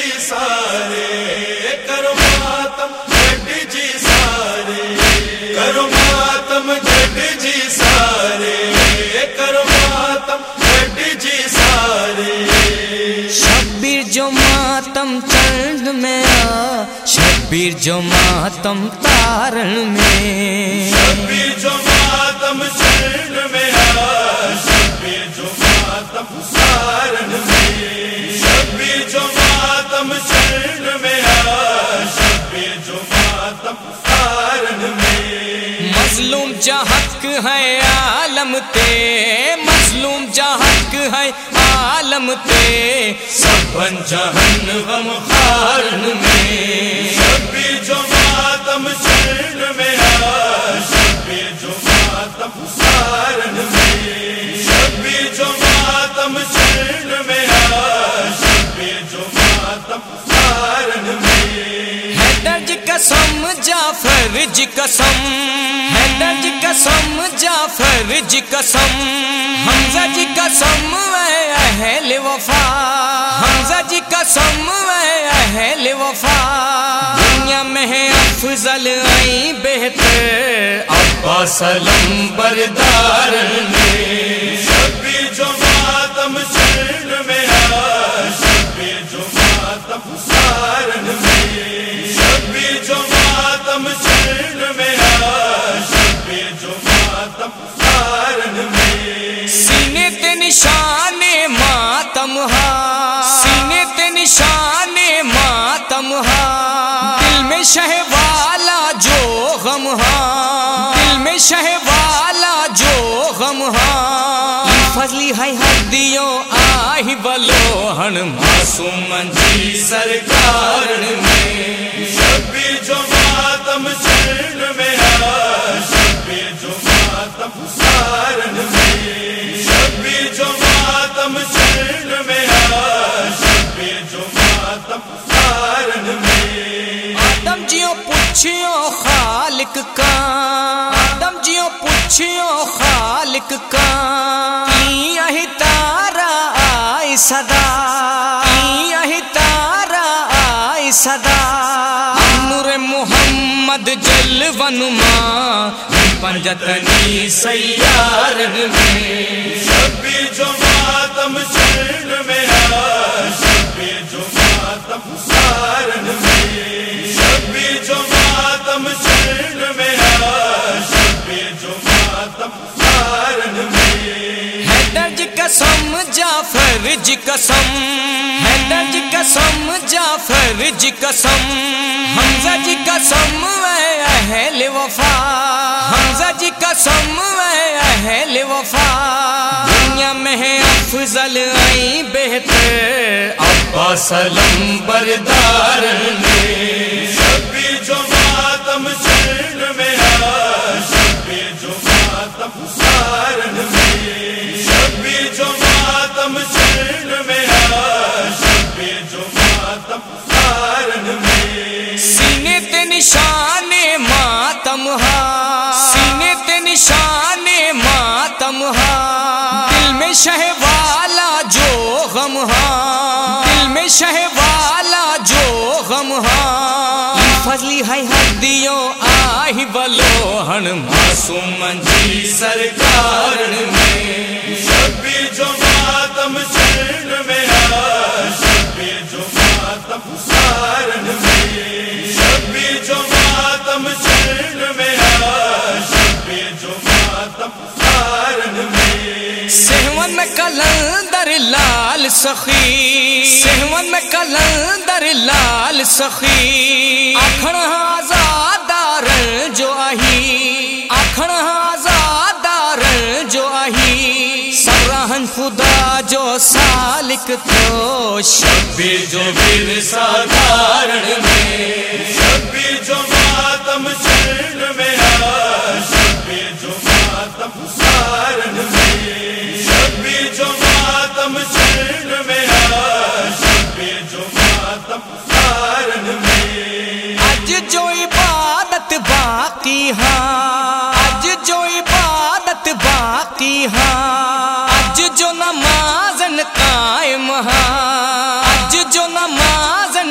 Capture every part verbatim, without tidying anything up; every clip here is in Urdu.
جی سارے کرو ماتم جٹ جی سارے کرو ماتم جٹ جی سارے کرو ماتم جٹ جی سارے شبیر جو ماتم چند میں آ شبیر جو ماتم تارن میں شبیر جو ماتم چند میں آ شبیر جو ماتم سارن میں شبیر جو ماتم چند میں آ شبیر جو ماتم سارن میں مظلوم جا حق ہے عالم تے مظلوم جا حق ہے عالم تے سبن جہن غم خارن میں شبیر جو ماتم چند میں آ شبیر جو ماتم سارن میں شبیر جو ماتم چند میں آ شبیر جو ماتم سارن میں حیدر جی قسم جعفر جی قسم حیدر جی قسم جعفر جی قسم حمزہ جی قسم اے اہل وفا حمزہ جی قسم اے اہل وفا دنیا میں ہے افضل آئی بہتر عباس علم بردار میں شبیر جو ماتم چند میں آ شبیر جو ماتم سارن میں شبیر جو ماتم چند میں آ شبیر جو ماتم سارن میں سینے تے نشان ماتم ہا سینے تے نشان ماتم ہا دل میں شہ والا جو غم ہا دل میں شہ والا جو غم ہا فضلی ہے ہدیوں آہی بلو ہن معصوم جی سرکار میں شبیر جو ماتم چند میں آ شبیر جو ماتم سارن میں شبیر جو ماتم چند میں آ شبیر جو ماتم سارن میں آدم جیوں پوچھیوں خالق کا آدم جیوں پوچھیوں خالق کا آہی تارا آئی صدا آہی تارا آئی صدا نور محمد جلوہ نما پنجتنی سیارن میں شبیر جو ماتم چند میں آ شبیر جو ماتم سارن میں شبیر جو ماتم چند میں آ شبیر جو ماتم سارن میں حیدر جی قسم جعفر جی قسم حیدر جی قسم جعفر جی قسم حمزہ جی قسم اے اہل وفا حمزہ جی قسم اے اہل وفا دنیا میں ہے افضل آئی بہتر عباس علم بردار میں شبیر جو ماتم چند میں آ شبیر جو ماتم سارن میں شبیر جو ماتم چند میں آ شبیر جو ماتم سارن میں سینے تے نشان ماتم ہا سینے تے نشان ماتم ہا دل میں شہ والا جو غم ہا دل میں شہ والا جو غم ہا فضلی ہے ہدیوں آہی بلو ہن معصوم جی سرکار میں شبیر جو ماتم چند میں آ شبیر جو ماتم سارن میں شبیر جو ماتم چند میں آ شبیر جو ماتم سارن میں سہون میں کلندر لال سخی سہون میں کلندر لال سخی آکھن آزادار جو آہی آکھن آزادار جو آہی سرہن خدا جو سالک تو شبیر جو بیر سادارن میں شبیر جو ماتم چند میں آ شبیر جو ماتم سارن میں شبیر جو ماتم چند میں آ شبیر جو ماتم سارن میں اج جو عبادت باقی ہاں اج جو عبادت باقی ہاں اج جو نمازن قائم ہاں اج جو نمازن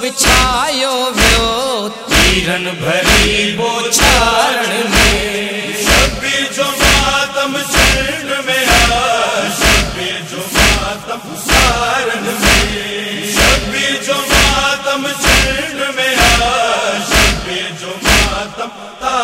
छायो वियो तीरन भरी बोछारण में। शब्बी जो मातम चरण में आया, शब्बी जो मातम सारण में। शब्बी जो मातम चरण में आया, शब्बी जो मातम